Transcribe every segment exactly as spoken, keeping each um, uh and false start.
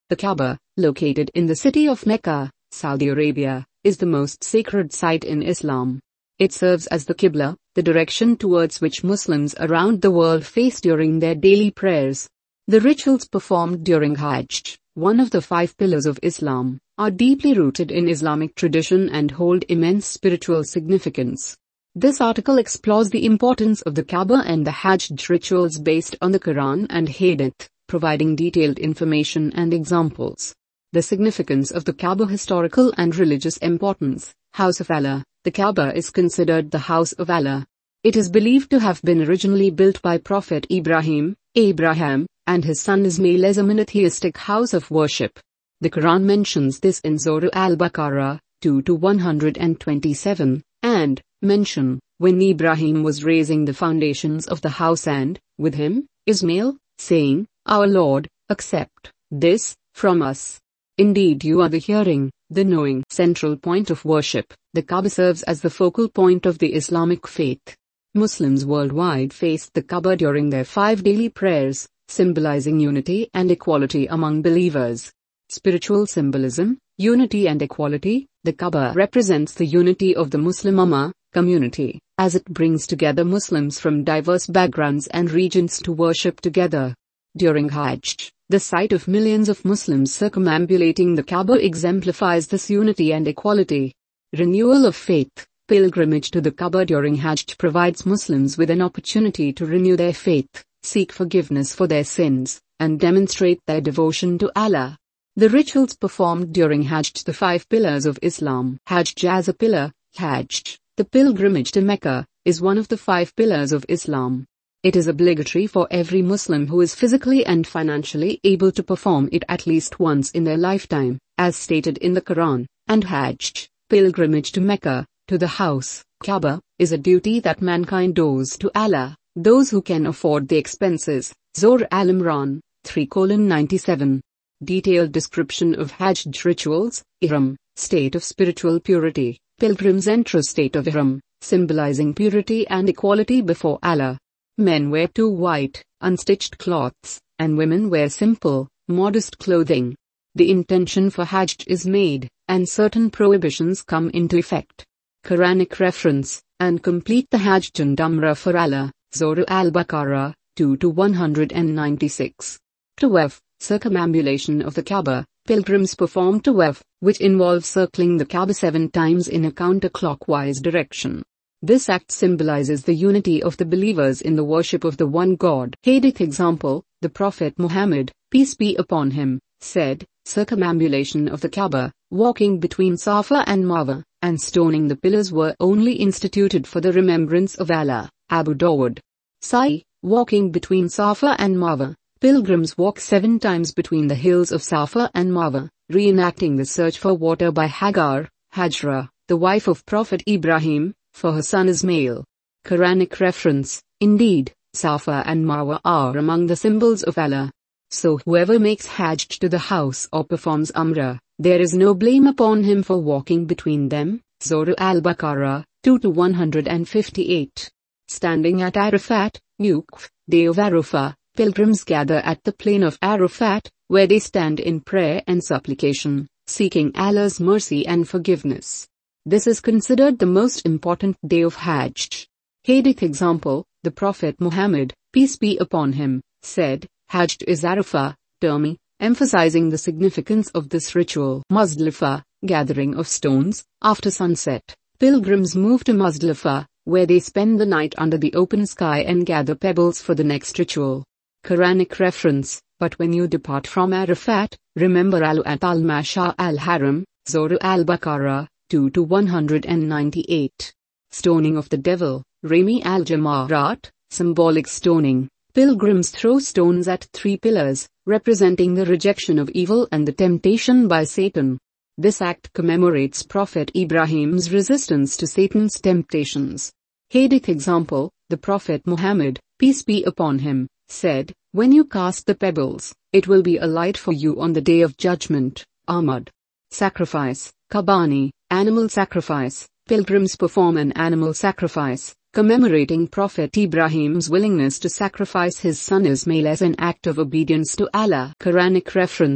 The Kaaba, located in the city of Mecca, Saudi Arabia, is the most sacred site in Islam. It serves as the Qibla, the direction towards which Muslims around the world face during their daily prayers. The rituals performed during Hajj, one of the five pillars of Islam, are deeply rooted in Islamic tradition and hold immense spiritual significance. This article explores the importance of the Kaaba and the Hajj rituals based on the Quran and Hadith, providing detailed information and examples. The significance of the Kaaba. Historical and religious importance. House of Allah. The Kaaba is considered the house of Allah. It is believed to have been originally built by Prophet Ibrahim, Abraham, and his son Ismail as a monotheistic house of worship. The Quran mentions this in Surah Al-Baqarah, two to one hundred twenty-seven, and mention, when Ibrahim was raising the foundations of the house and, with him, Ismail, saying, Our Lord, accept this from us. Indeed you are the hearing, the knowing. Central point of worship. The Kaaba serves as the focal point of the Islamic faith. Muslims worldwide face the Kaaba during their five daily prayers, symbolizing unity and equality among believers. Spiritual symbolism, unity and equality. The Kaaba represents the unity of the Muslim Ummah community, as it brings together Muslims from diverse backgrounds and regions to worship together. During Hajj, the sight of millions of Muslims circumambulating the Kaaba exemplifies this unity and equality. Renewal of faith. Pilgrimage to the Kaaba during Hajj provides Muslims with an opportunity to renew their faith, seek forgiveness for their sins, and demonstrate their devotion to Allah. The rituals performed during Hajj. The five pillars of Islam. Hajj as a pillar. Hajj, the pilgrimage to Mecca, is one of the five pillars of Islam. It is obligatory for every Muslim who is physically and financially able to perform it at least once in their lifetime, as stated in the Quran, and Hajj, pilgrimage to Mecca, to the house, Kaaba, is a duty that mankind owes to Allah, those who can afford the expenses. Surah Al-Imran, three ninety-seven. Detailed description of Hajj rituals. Ihram, state of spiritual purity. Pilgrims enter a state of Ihram, symbolizing purity and equality before Allah. Men wear two white, unstitched cloths, and women wear simple, modest clothing. The intention for Hajj is made, and certain prohibitions come into effect. Quranic reference, and complete the Hajj and Umrah for Allah. Surah Al-Baqarah, two to one hundred ninety-six. Tawaf, circumambulation of the Kaaba. Pilgrims perform Tawaf, which involves circling the Kaaba seven times in a counterclockwise direction. This act symbolizes the unity of the believers in the worship of the one God. Hadith example, the Prophet Muhammad, peace be upon him, said, circumambulation of the Kaaba, walking between Safa and Marwa, and stoning the pillars were only instituted for the remembrance of Allah. Abu Dawud. Sa'i, walking between Safa and Marwa. Pilgrims walk seven times between the hills of Safa and Marwa, reenacting the search for water by Hagar, Hajra, the wife of Prophet Ibrahim, for her son Ismail. Quranic reference, indeed, Safa and Marwa are among the symbols of Allah. So whoever makes Hajj to the house or performs Umrah, there is no blame upon him for walking between them. Surah Al-Baqarah, two to one hundred fifty-eight. Standing at Arafat, Wuqf, day of Arafah, pilgrims gather at the plain of Arafat, where they stand in prayer and supplication, seeking Allah's mercy and forgiveness. This is considered the most important day of Hajj. Hadith example, the Prophet Muhammad, peace be upon him, said, Hajj is Arafah, termi, emphasizing the significance of this ritual. Muzdalifah, gathering of stones. After sunset, pilgrims move to Muzdalifah, where they spend the night under the open sky and gather pebbles for the next ritual. Quranic reference, but when you depart from Arafat, remember Allah at al-Mashar al-Haram. Surah Al-Baqarah, two to one hundred ninety-eight. Stoning of the devil. Rami al-Jamarat, symbolic stoning. Pilgrims throw stones at three pillars, representing the rejection of evil and the temptation by Satan. This act commemorates Prophet Ibrahim's resistance to Satan's temptations. Hadith example, the Prophet Muhammad, peace be upon him, said, when you cast the pebbles, it will be a light for you on the day of judgment. Ahmad. Sacrifice, Qurbani, animal sacrifice. Pilgrims perform an animal sacrifice, commemorating Prophet Ibrahim's willingness to sacrifice his son Ismail as an act of obedience to Allah. Quranic reference,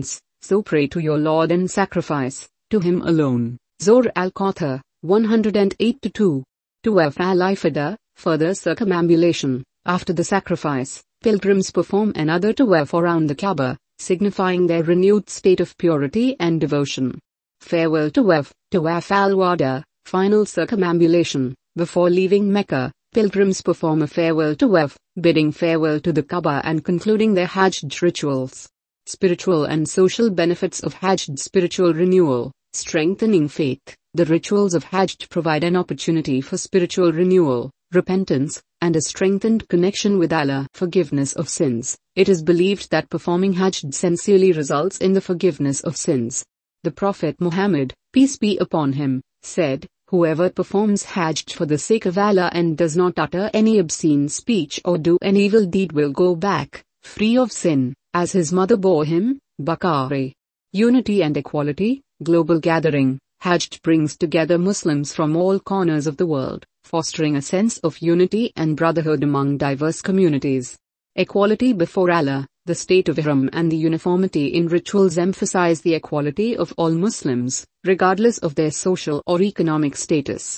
So pray to your Lord and sacrifice, to Him alone. Zohr al-Qatha, one hundred eight to two. Tawaf al-Ifada, further circumambulation. After the sacrifice, pilgrims perform another tawaf around the Kaaba, signifying their renewed state of purity and devotion. Farewell tawaf, Tawaf al-Wada, final circumambulation. Before leaving Mecca, pilgrims perform a farewell tawaf, bidding farewell to the Kaaba and concluding their Hajj rituals. Spiritual and social benefits of Hajj. Spiritual renewal, strengthening faith. The rituals of Hajj provide an opportunity for spiritual renewal, repentance, and a strengthened connection with Allah. Forgiveness of sins. It is believed that performing Hajj sincerely results in the forgiveness of sins. The Prophet Muhammad, peace be upon him, said, "Whoever performs Hajj for the sake of Allah and does not utter any obscene speech or do an evil deed will go back, free of sin, as his mother bore him." Bukhari. Unity and equality, global gathering. Hajj brings together Muslims from all corners of the world, fostering a sense of unity and brotherhood among diverse communities. Equality before Allah. The state of Ihram and the uniformity in rituals emphasize the equality of all Muslims, regardless of their social or economic status.